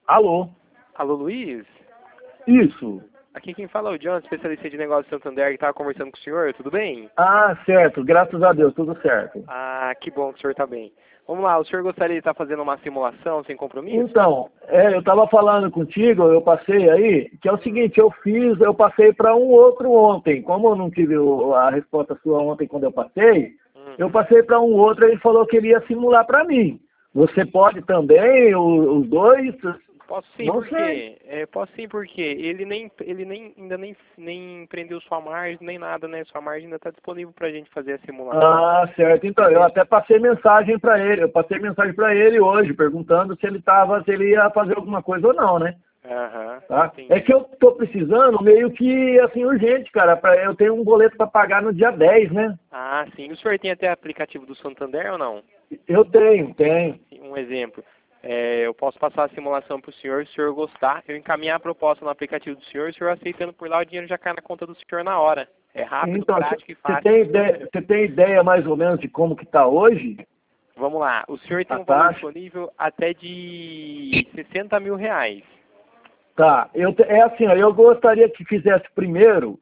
Alô? Alô, Luiz? Isso. Aqui quem fala é o John, especialista de negócios de Santander, que estava conversando com o senhor, tudo bem? Ah, certo. Graças a Deus, tudo certo. Ah, que bom que o senhor está bem. Vamos lá, o senhor gostaria de estar fazendo uma simulação sem compromisso? Então, eu estava falando contigo, eu passei aí, que é o seguinte, eu passei para um outro ontem. Como eu não tive a resposta sua ontem quando eu passei para um outro, ele falou que ele ia simular para mim. Você pode também, os dois? Posso sim, Não porque sei. posso sim, porque ainda nem prendeu sua margem, nem nada, né? Sua margem ainda está disponível para a gente fazer a simulação. Ah, certo. Então, eu até passei mensagem para ele. Eu passei mensagem para ele hoje, perguntando se ele ia fazer alguma coisa ou não, né? Aham, Tá? entendi. É que eu tô precisando meio que, assim, urgente, cara. Eu tenho um boleto para pagar no dia 10, né? Ah, sim. O senhor tem até aplicativo do Santander ou não? Eu tenho. Um exemplo. Eu posso passar a simulação para o senhor, se o senhor gostar, eu encaminhar a proposta no aplicativo do senhor, o senhor aceitando por lá, o dinheiro já cai na conta do senhor na hora. É rápido, Então, prático e você fácil. tem ideia mais ou menos de como que tá hoje? Vamos lá, o senhor tem A um valor taxa? disponível até de 60 mil reais. Tá, é assim, ó, eu gostaria que fizesse primeiro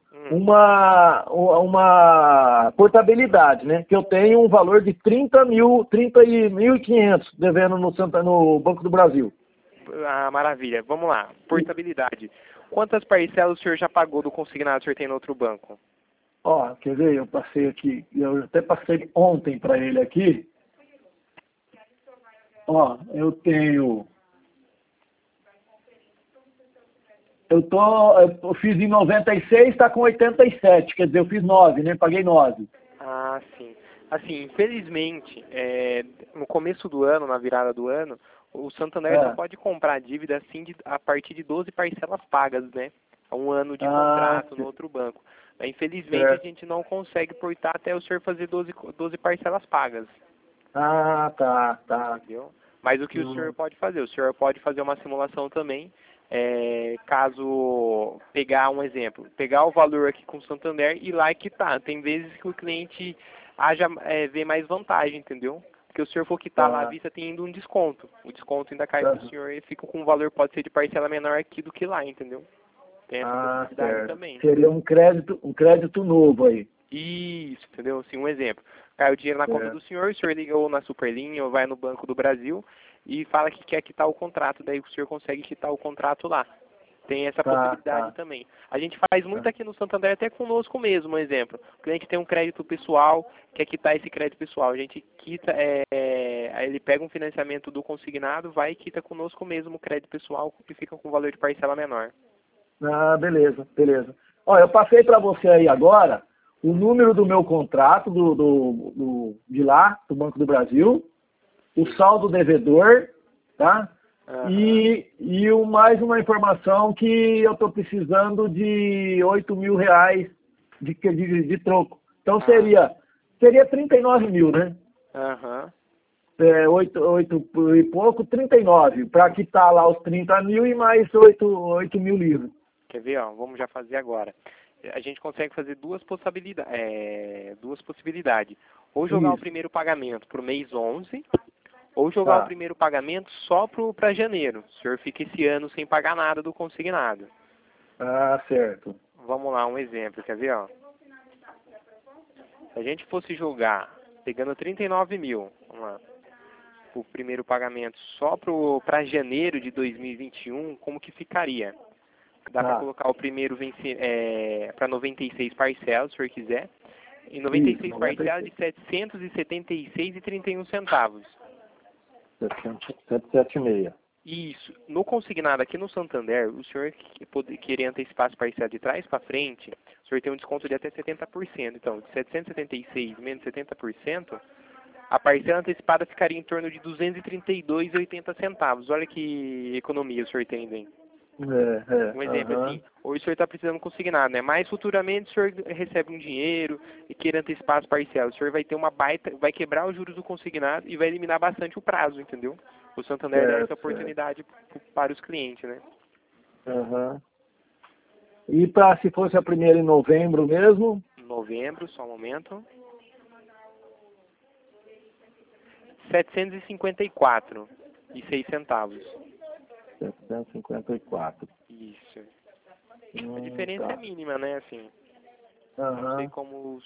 uma portabilidade, né? Que eu tenho um valor de 30.500 devendo no Banco do Brasil. Ah, maravilha. Vamos lá, portabilidade. Quantas parcelas o senhor já pagou do consignado que o senhor tem no outro banco? Ó, quer ver? Eu passei aqui, eu até passei ontem para ele aqui. Ó, eu fiz em 96, está com 87, quer dizer, eu fiz 9, né? Paguei 9. Ah, sim. Assim, infelizmente, no começo do ano, na virada do ano, o Santander só É. pode comprar dívida assim a partir de 12 parcelas pagas, né? Um ano de Ah, contrato no outro banco. Infelizmente, a certo. gente não consegue portar até o senhor fazer 12 parcelas pagas, Ah, tá. entendeu? Mas o que o senhor pode fazer? O senhor pode fazer uma simulação também, caso pegar um exemplo, pegar o valor aqui com o Santander e lá quitar. Tem vezes que o cliente vê mais vantagem, entendeu? Porque o senhor for quitar lá à Tá. vista, tem ainda um desconto. O desconto ainda cai para o Tá. senhor e fica com um valor, pode ser de parcela menor aqui do que lá, entendeu? Tem essa Ah, possibilidade certo. também. Seria um crédito novo aí. Isso, entendeu? Assim, um exemplo. Cai o dinheiro na conta do Certo. senhor liga ou na Superlinha ou vai no Banco do Brasil e fala que quer quitar o contrato, daí o senhor consegue quitar o contrato lá. Tem essa possibilidade Tá. também. A gente faz muito aqui no Santander, até conosco mesmo, um exemplo. O cliente tem um crédito pessoal, quer quitar esse crédito pessoal. A gente quita, aí ele pega um financiamento do consignado, vai e quita conosco mesmo o crédito pessoal, que fica com valor de parcela menor. Ah, beleza. Ó, eu passei para você aí agora o número do meu contrato de lá, do Banco do Brasil, o saldo devedor, tá? Aham. Mais uma informação que eu estou precisando de 8 mil reais de troco. Então Ah, seria 39 mil, né? aham. 8 e pouco, 39, para quitar lá os 30 mil e mais 8 mil livros. Quer ver, ó? Vamos já fazer agora. A gente consegue fazer duas possibilidades. Ou jogar o Isso, primeiro pagamento para o mês 11, ou jogar o tá. primeiro pagamento só para janeiro. O senhor fica esse ano sem pagar nada do consignado. Ah, certo. Vamos lá, um exemplo, quer ver, ó? Se a gente fosse jogar, pegando 39 mil, vamos lá, o primeiro pagamento só para janeiro de 2021, como que ficaria? Dá para Tá. colocar o primeiro para 96 parcelas, se o senhor quiser. Em Isso, 96 parcelas de 776,31 centavos. 776. Isso. No consignado aqui no Santander, o senhor querer antecipar as parcelas de trás para frente, o senhor tem um desconto de até 70%. Então, de 776 menos 70%, a parcela antecipada ficaria em torno de 232,80 centavos. Olha que economia o senhor tem, hein? Um exemplo Aham. assim, hoje o senhor está precisando consignado, né? Mas futuramente o senhor recebe um dinheiro e queira antecipar as parcelas. O senhor vai ter uma baita, vai quebrar os juros do consignado e vai eliminar bastante o prazo, entendeu? O Santander dá essa Certo. oportunidade para os clientes, né? Aham. E se fosse a primeira em novembro mesmo? Novembro, só um momento. 754,06 centavos. 754. Isso. A diferença Tá. é mínima, né, assim. Aham. Não sei como...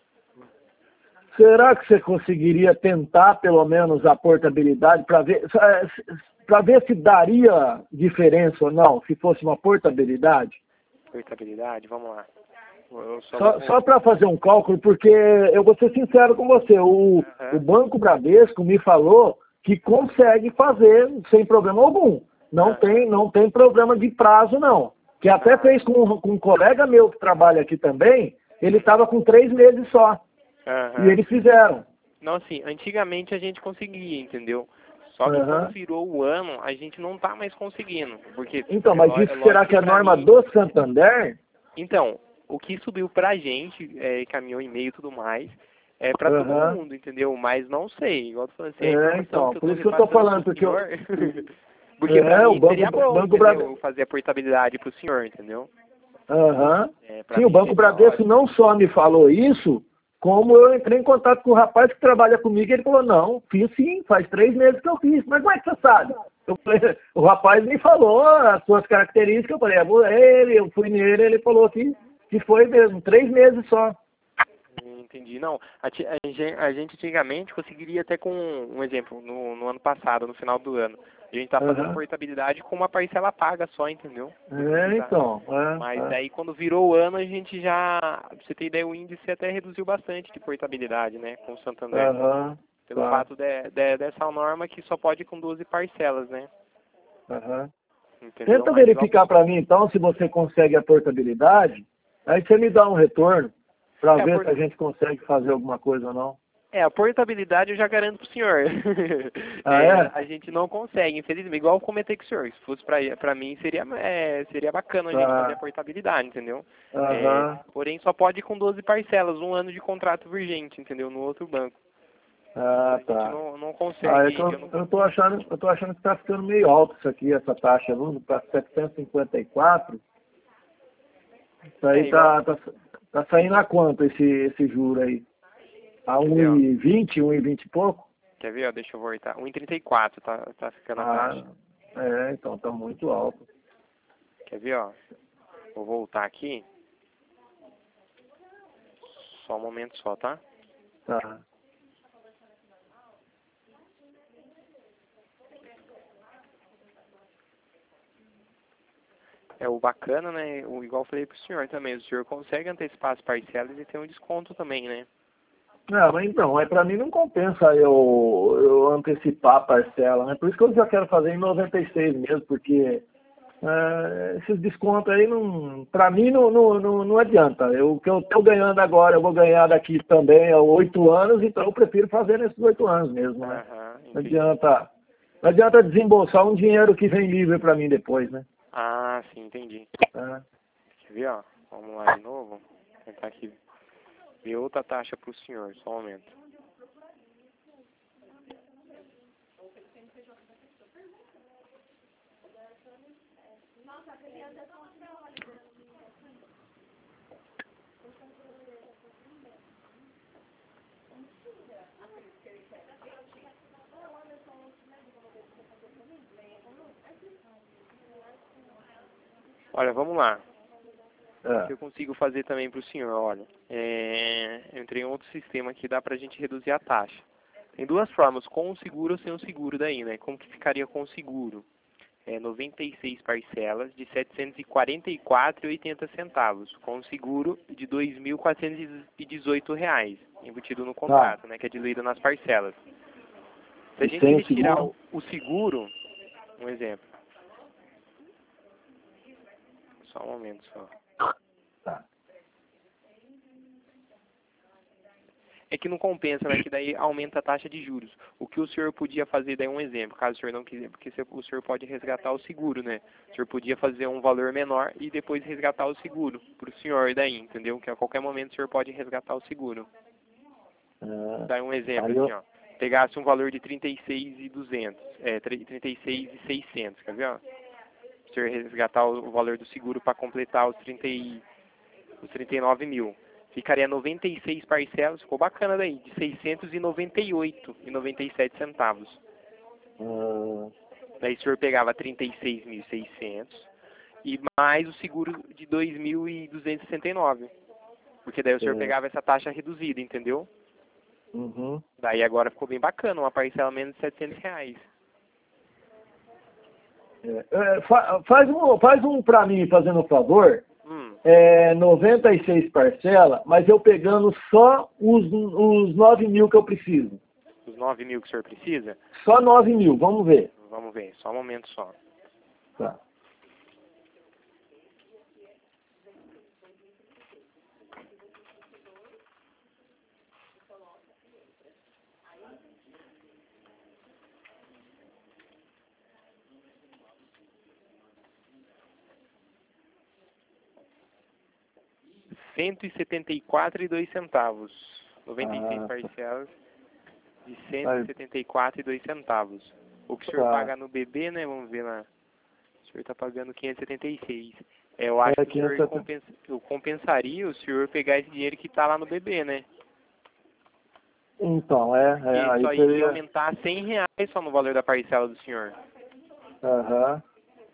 Será que você conseguiria tentar pelo menos a portabilidade para ver se daria diferença ou não, se fosse uma portabilidade? Portabilidade, vamos lá. Eu Só para fazer um cálculo, porque eu vou ser sincero com você, o Banco Bradesco me falou que consegue fazer sem problema algum. Não tem problema de prazo, não. Que até fez com um colega meu que trabalha aqui também, ele estava com 3 meses só. E eles fizeram. Não, assim, antigamente a gente conseguia, entendeu? Só que quando virou o ano, a gente não tá mais conseguindo. Porque então, mas isso será que é a norma do Santander? Então, o que subiu pra gente, caminhou e-mail e tudo mais, é pra todo mundo, entendeu? Mas não sei, igual eu tô falando, assim, a informação então, que eu por tô isso que eu tô falando, pro porque senhor, porque pra mim seria bom, Banco entendeu? Fazer a portabilidade pro senhor, entendeu? Sim, o Banco Bradesco não só me falou isso, como eu entrei em contato com o rapaz que trabalha comigo, e ele falou, não, fiz sim, faz 3 meses que eu fiz, mas como é que você sabe? Eu falei, o rapaz me falou as suas características, eu falei, eu fui nele, ele falou que foi mesmo, 3 meses só. Entendi. Não, a gente antigamente conseguiria até com, um exemplo, no ano passado, no final do ano, a gente tá fazendo portabilidade com uma parcela paga só, entendeu? Mas daí quando virou o ano, a gente já, pra você ter ideia, o índice até reduziu bastante de portabilidade, né, com o Santander. Pelo fato dessa norma que só pode com 12 parcelas, né? Entendeu? Tenta verificar para mim, então, se você consegue a portabilidade, aí você me dá um retorno para ver se a gente consegue fazer alguma coisa ou não. A portabilidade eu já garanto pro senhor. A gente não consegue, infelizmente. Igual eu comentei com o senhor. Se fosse pra mim, seria bacana a gente fazer a portabilidade, entendeu? Porém, só pode com 12 parcelas, 1 ano de contrato vigente, entendeu? No outro banco. A gente não consegue. Eu tô achando que tá ficando meio alto isso aqui, essa taxa, viu? Para 754. Isso aí tá saindo a quanto esse juro aí? A 1,20, 1,20 e pouco? Quer ver, ó? Deixa eu voltar. 1,34 tá ficando a taxa. Então tá muito alto. Quer ver, ó? Vou voltar aqui. Só um momento só, tá? Tá. O bacana, né? Igual eu falei pro senhor também, o senhor consegue antecipar as parcelas e ter um desconto também, né? Não, mas então, para mim não compensa eu antecipar a parcela, né? Por isso que eu já quero fazer em 96 mesmo, porque esses descontos aí, para mim, não adianta. O que eu estou ganhando agora, eu vou ganhar daqui também a 8 anos, então eu prefiro fazer nesses 8 anos mesmo, né? Não adianta desembolsar um dinheiro que vem livre para mim depois, né? Ah, sim, entendi. Quer ver, ó? Vamos lá de novo. Vou tentar aqui ver outra taxa para o senhor, só um momento. Olha, vamos lá. O que eu consigo fazer também para o senhor, olha. Eu entrei em outro sistema que dá para a gente reduzir a taxa. Tem 2 formas, com o seguro ou sem o seguro daí, né? Como que ficaria com o seguro? 96 parcelas de R$ 744,80, com o seguro de R$ 2.418, embutido no contrato, né? Que é diluído nas parcelas. Se a gente retirar o seguro, um exemplo. Só um momento só. É que não compensa, né? Que daí aumenta a taxa de juros. O que o senhor podia fazer, daí um exemplo, caso o senhor não quiser, porque o senhor pode resgatar o seguro, né? O senhor podia fazer um valor menor e depois resgatar o seguro para o senhor daí, entendeu? Que a qualquer momento o senhor pode resgatar o seguro. Daí um exemplo, assim, ó. Pegasse um valor de 36.200, 36.600, quer ver, ó? O senhor resgatar o valor do seguro para completar os 39 mil. Ficaria 96 parcelas, ficou bacana daí, de R$ 698,97. Daí o senhor pegava 36.600 e mais o seguro de 2.269. Porque daí o senhor pegava essa taxa reduzida, entendeu? Uhum. Daí agora ficou bem bacana, uma parcela menos de R$ 700. Faz um para mim, fazendo um favor. 96 parcelas, mas eu pegando só os 9.000 que eu preciso. Os 9.000 que o senhor precisa? Só 9.000, vamos ver. Vamos ver, só um momento só. Tá. R$ 174,02. 96 parcelas de R$ 174,02. O que o senhor paga no BB, né? Vamos ver lá. O senhor está pagando 576. Eu acho que o senhor compensaria o senhor pegar esse dinheiro que está lá no BB, né? Então, aí isso aí seria... ia aumentar R$ 100 só no valor da parcela do senhor. Aham.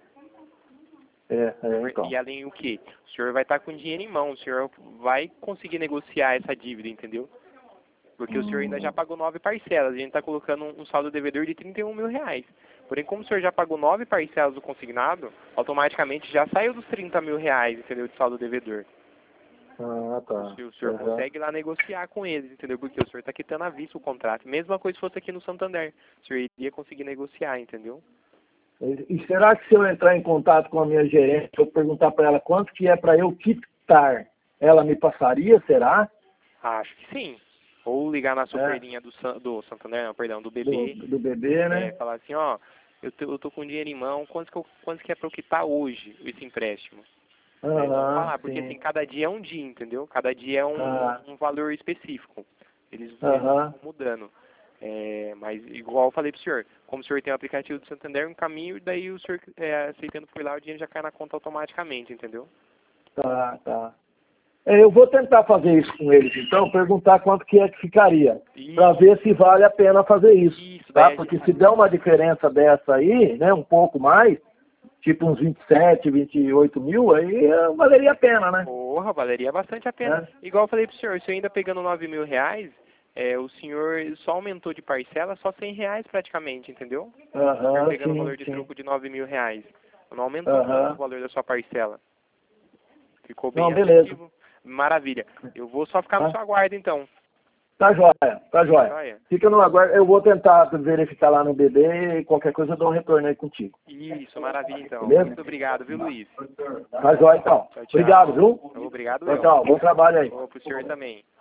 Então. E além do que? O senhor vai estar com dinheiro em mão, o senhor vai conseguir negociar essa dívida, entendeu? Porque o senhor ainda já pagou 9 parcelas, a gente está colocando um saldo devedor de R$ 31.000. Porém, como o senhor já pagou 9 parcelas do consignado, automaticamente já saiu dos R$ 30.000, entendeu, de saldo devedor. Ah, tá. O senhor consegue lá negociar com eles, entendeu? Porque o senhor está quitando à vista o contrato. Mesma coisa se fosse aqui no Santander. O senhor iria conseguir negociar, entendeu? E será que se eu entrar em contato com a minha gerente, eu perguntar para ela quanto que é para eu quitar, ela me passaria, será? Acho que sim. Ou ligar na superlinha do Santander, não, perdão, do BB. Do BB, né? Falar assim, ó, eu tô com dinheiro em mão, quanto que é para eu quitar hoje esse empréstimo? Vamos falar, porque assim, cada dia é um dia, entendeu? Cada dia é um valor específico. Eles vão mudando. Mas igual eu falei pro senhor, como o senhor tem o aplicativo do Santander, um caminho, daí o senhor aceitando por lá, o dinheiro já cai na conta automaticamente, entendeu? Tá. Eu vou tentar fazer isso com eles, então, perguntar quanto que é que ficaria, para ver se vale a pena fazer isso, tá? Porque se der uma diferença dessa aí, né, um pouco mais, tipo uns 27, 28 mil, aí valeria a pena, né? Porra, valeria bastante a pena. Igual eu falei pro senhor, o senhor ainda pegando R$ 9.000, o senhor só aumentou de parcela só R$ 100 praticamente, entendeu? O senhor pegando o valor de troco de R$ 9.000. Não aumentou o valor da sua parcela. Ficou bem atrativo. Maravilha. Eu vou só ficar no seu aguardo, então. Tá joia. Fica no aguardo. Eu vou tentar verificar lá no BB e qualquer coisa eu dou um retorno aí contigo. Isso, maravilha, então. Beleza? Muito obrigado, viu, Luiz? Tá joia, então. Tchau. Obrigado, viu? Obrigado, Tchau. Bom trabalho aí. Pro senhor também.